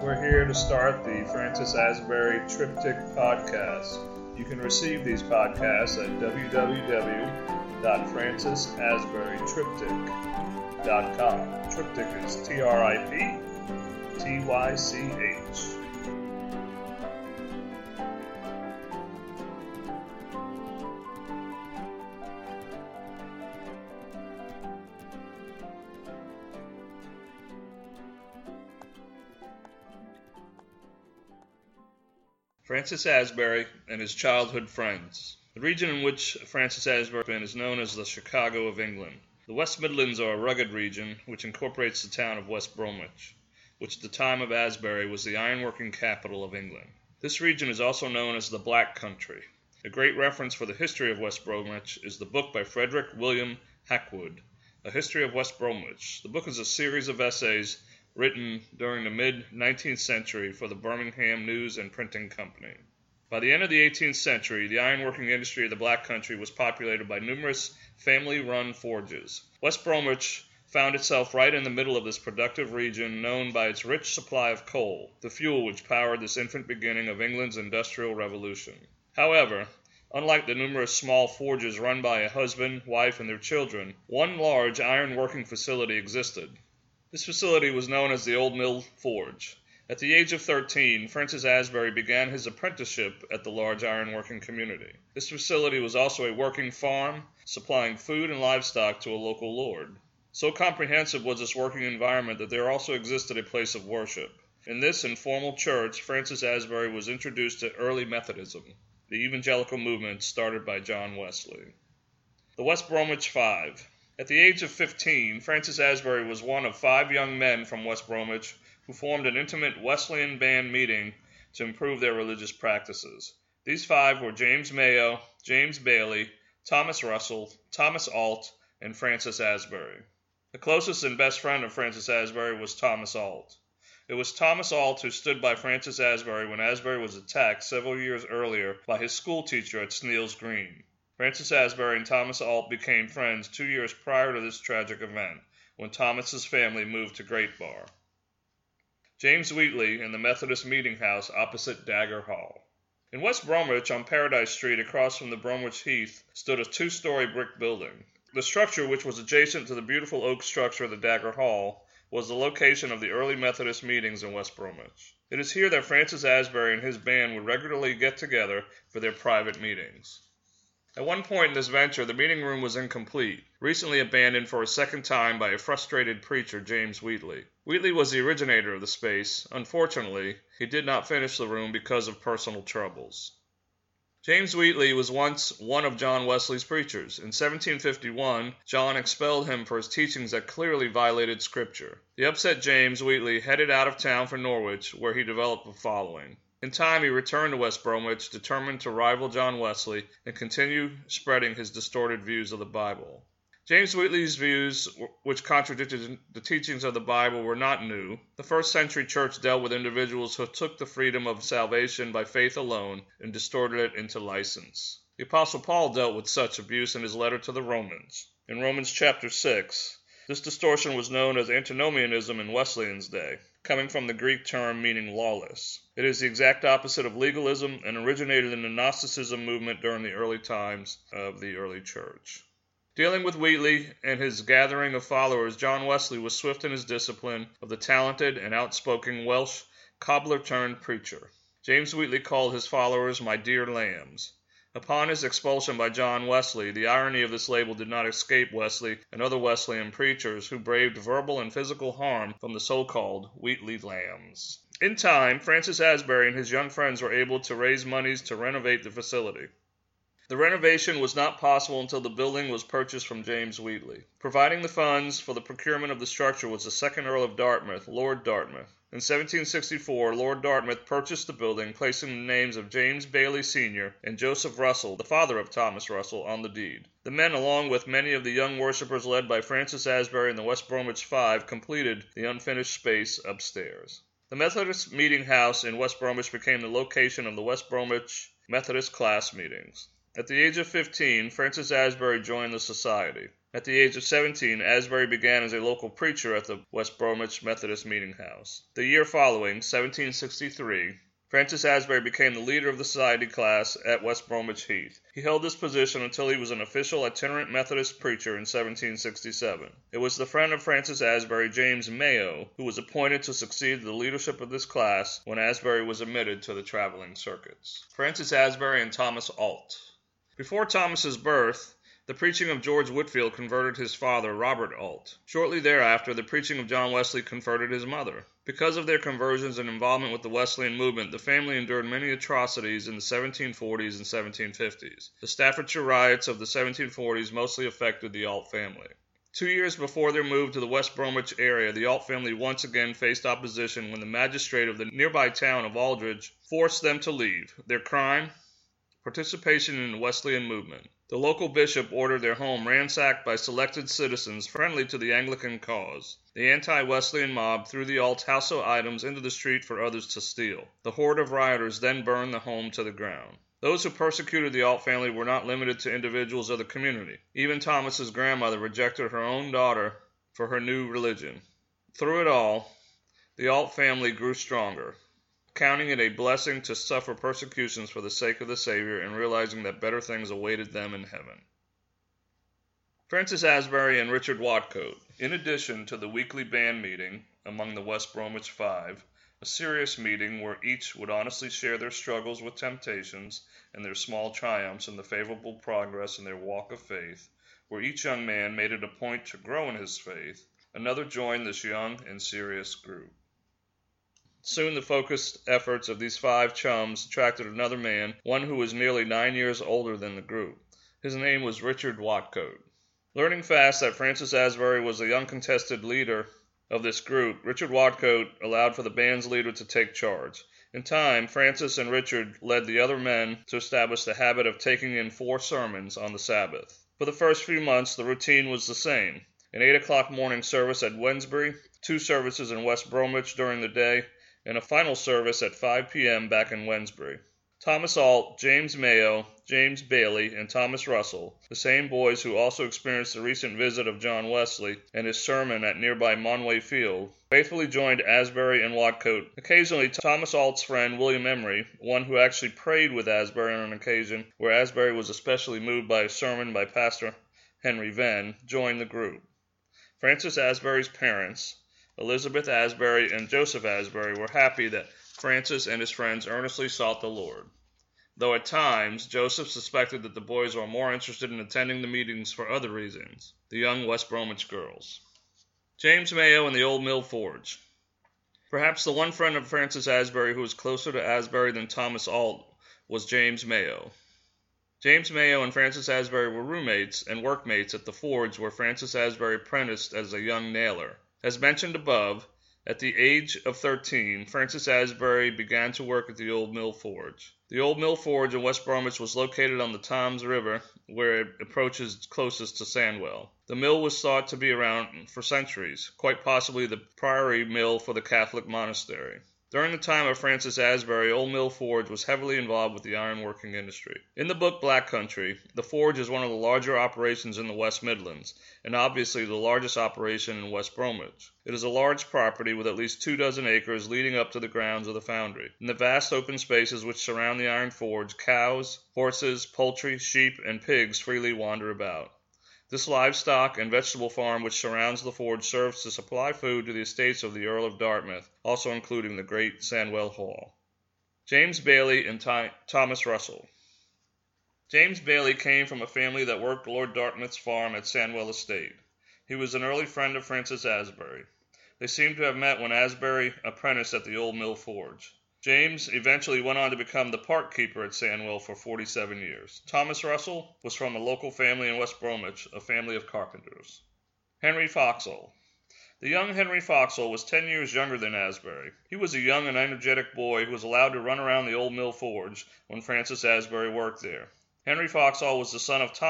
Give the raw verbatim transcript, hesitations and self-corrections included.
We're here to start the Francis Asbury Triptych podcast. You can receive these podcasts at w w w dot francis asbury triptych dot com. Triptych is T R I P T Y C H. Francis Asbury and his childhood friends. The region in which Francis Asbury lived is known as the Chicago of England. The West Midlands are a rugged region which incorporates the town of West Bromwich, which at the time of Asbury was the ironworking capital of England. This region is also known as the Black Country. A great reference for the history of West Bromwich is the book by Frederick William Hackwood, A History of West Bromwich. The book is a series of essays written during the mid-nineteenth century for the Birmingham News and Printing Company. By the end of the eighteenth century, the ironworking industry of the Black Country was populated by numerous family-run forges. West Bromwich found itself right in the middle of this productive region known by its rich supply of coal, the fuel which powered this infant beginning of England's Industrial Revolution. However, unlike the numerous small forges run by a husband, wife, and their children, one large ironworking facility existed. This facility was known as the Old Mill Forge. At the age of thirteen, Francis Asbury began his apprenticeship at the large ironworking community. This facility was also a working farm, supplying food and livestock to a local lord. So comprehensive was this working environment that there also existed a place of worship. In this informal church, Francis Asbury was introduced to early Methodism, the evangelical movement started by John Wesley. The West Bromwich Five. At the age of fifteen, Francis Asbury was one of five young men from West Bromwich who formed an intimate Wesleyan band meeting to improve their religious practices. These five were James Mayo, James Bailey, Thomas Russell, Thomas Ault, and Francis Asbury. The closest and best friend of Francis Asbury was Thomas Ault. It was Thomas Ault who stood by Francis Asbury when Asbury was attacked several years earlier by his schoolteacher at Sneals Green. Francis Asbury and Thomas Ault became friends two years prior to this tragic event, when Thomas's family moved to Great Bar. James Wheatley in the Methodist Meeting House opposite Dagger Hall. In West Bromwich, on Paradise Street, across from the Bromwich Heath, stood a two-story brick building. The structure, which was adjacent to the beautiful oak structure of the Dagger Hall, was the location of the early Methodist meetings in West Bromwich. It is here that Francis Asbury and his band would regularly get together for their private meetings. At one point in this venture, the meeting room was incomplete, recently abandoned for a second time by a frustrated preacher, James Wheatley. Wheatley was the originator of the space. Unfortunately, he did not finish the room because of personal troubles. James Wheatley was once one of John Wesley's preachers. In seventeen fifty-one, John expelled him for his teachings that clearly violated Scripture. The upset James Wheatley headed out of town for Norwich, where he developed a following. In time, he returned to West Bromwich, determined to rival John Wesley and continue spreading his distorted views of the Bible. James Wheatley's views, which contradicted the teachings of the Bible, were not new. The first century church dealt with individuals who took the freedom of salvation by faith alone and distorted it into license. The Apostle Paul dealt with such abuse in his letter to the Romans. In Romans chapter six, this distortion was known as antinomianism in Wesleyan's day, coming from the Greek term meaning lawless. It is the exact opposite of legalism and originated in the Gnosticism movement during the early times of the early church. Dealing with Wheatley and his gathering of followers, John Wesley was swift in his discipline of the talented and outspoken Welsh cobbler-turned-preacher. James Wheatley called his followers "my dear lambs." Upon his expulsion by John Wesley, the irony of this label did not escape Wesley and other Wesleyan preachers who braved verbal and physical harm from the so-called Wheatley lambs. In time, Francis Asbury and his young friends were able to raise monies to renovate the facility. The renovation was not possible until the building was purchased from James Wheatley. Providing the funds for the procurement of the structure was the second Earl of Dartmouth, Lord Dartmouth. In seventeen sixty-four, Lord Dartmouth purchased the building, placing the names of James Bailey Senior and Joseph Russell, the father of Thomas Russell, on the deed. The men, along with many of the young worshippers led by Francis Asbury and the West Bromwich Five, completed the unfinished space upstairs. The Methodist Meeting House in West Bromwich became the location of the West Bromwich Methodist class meetings. At the age of fifteen, Francis Asbury joined the society. At the age of seventeen, Asbury began as a local preacher at the West Bromwich Methodist Meeting House. The year following, seventeen sixty-three, Francis Asbury became the leader of the society class at West Bromwich Heath. He held this position until he was an official itinerant Methodist preacher in seventeen sixty-seven. It was the friend of Francis Asbury, James Mayo, who was appointed to succeed the leadership of this class when Asbury was admitted to the traveling circuits. Francis Asbury and Thomas Ault. Before Thomas's birth, the preaching of George Whitefield converted his father, Robert Ault. Shortly thereafter, the preaching of John Wesley converted his mother. Because of their conversions and involvement with the Wesleyan movement, the family endured many atrocities in the seventeen forties and seventeen fifties. The Staffordshire riots of the seventeen forties mostly affected the Ault family. Two years before their move to the West Bromwich area, the Ault family once again faced opposition when the magistrate of the nearby town of Aldridge forced them to leave. Their crime? Participation in the Wesleyan movement. The local bishop ordered their home ransacked by selected citizens friendly to the Anglican cause. The anti-Wesleyan mob threw the Ault's household items into the street for others to steal. The horde of rioters then burned the home to the ground. Those who persecuted the Ault family were not limited to individuals of the community. Even Thomas's grandmother rejected her own daughter for her new religion. Through it all, the Ault family grew stronger, counting it a blessing to suffer persecutions for the sake of the Savior and realizing that better things awaited them in heaven. Francis Asbury and Richard Watcoat. In addition to the weekly band meeting among the West Bromwich Five, a serious meeting where each would honestly share their struggles with temptations and their small triumphs in the favorable progress in their walk of faith, where each young man made it a point to grow in his faith, another joined this young and serious group. Soon the focused efforts of these five chums attracted another man, one who was nearly nine years older than the group. His name was Richard Watcoat. Learning fast that Francis Asbury was the uncontested leader of this group, Richard Watcoat allowed for the band's leader to take charge. In time, Francis and Richard led the other men to establish the habit of taking in four sermons on the Sabbath. For the first few months, the routine was the same. An eight o'clock morning service at Wednesbury, two services in West Bromwich during the day, and a final service at five p.m. back in Wednesbury. Thomas Ault, James Mayo, James Bailey, and Thomas Russell, the same boys who also experienced the recent visit of John Wesley and his sermon at nearby Monway Field, faithfully joined Asbury and Watcoat. Occasionally, Thomas Ault's friend William Emery, one who actually prayed with Asbury on an occasion where Asbury was especially moved by a sermon by Pastor Henry Venn, joined the group. Francis Asbury's parents, Elizabeth Asbury and Joseph Asbury, were happy that Francis and his friends earnestly sought the Lord, though at times Joseph suspected that the boys were more interested in attending the meetings for other reasons. The young West Bromwich girls. James Mayo and the Old Mill Forge. Perhaps the one friend of Francis Asbury who was closer to Asbury than Thomas Ault was James Mayo. James Mayo and Francis Asbury were roommates and workmates at the forge where Francis Asbury apprenticed as a young nailer. As mentioned above, at the age of thirteen, Francis Asbury began to work at the Old Mill Forge. The Old Mill Forge in West Bromwich was located on the Toms River, where it approaches closest to Sandwell. The mill was thought to be around for centuries, quite possibly the priory mill for the Catholic monastery. During the time of Francis Asbury, Old Mill Forge was heavily involved with the ironworking industry. In the book Black Country, the forge is one of the larger operations in the West Midlands, and obviously the largest operation in West Bromwich. It is a large property with at least two dozen acres leading up to the grounds of the foundry. In the vast open spaces which surround the iron forge, cows, horses, poultry, sheep, and pigs freely wander about. This livestock and vegetable farm which surrounds the forge serves to supply food to the estates of the Earl of Dartmouth, also including the great Sandwell Hall. James Bailey and Ty- Thomas Russell. James Bailey came from a family that worked Lord Dartmouth's farm at Sandwell Estate. He was an early friend of Francis Asbury. They seem to have met when Asbury apprenticed at the Old Mill Forge. James eventually went on to become the park keeper at Sandwell for forty-seven years. Thomas Russell was from a local family in West Bromwich, a family of carpenters. Henry Foxall. The young Henry Foxall was ten years younger than Asbury. He was a young and energetic boy who was allowed to run around the Old Mill Forge when Francis Asbury worked there. Henry Foxall was the son of Thomas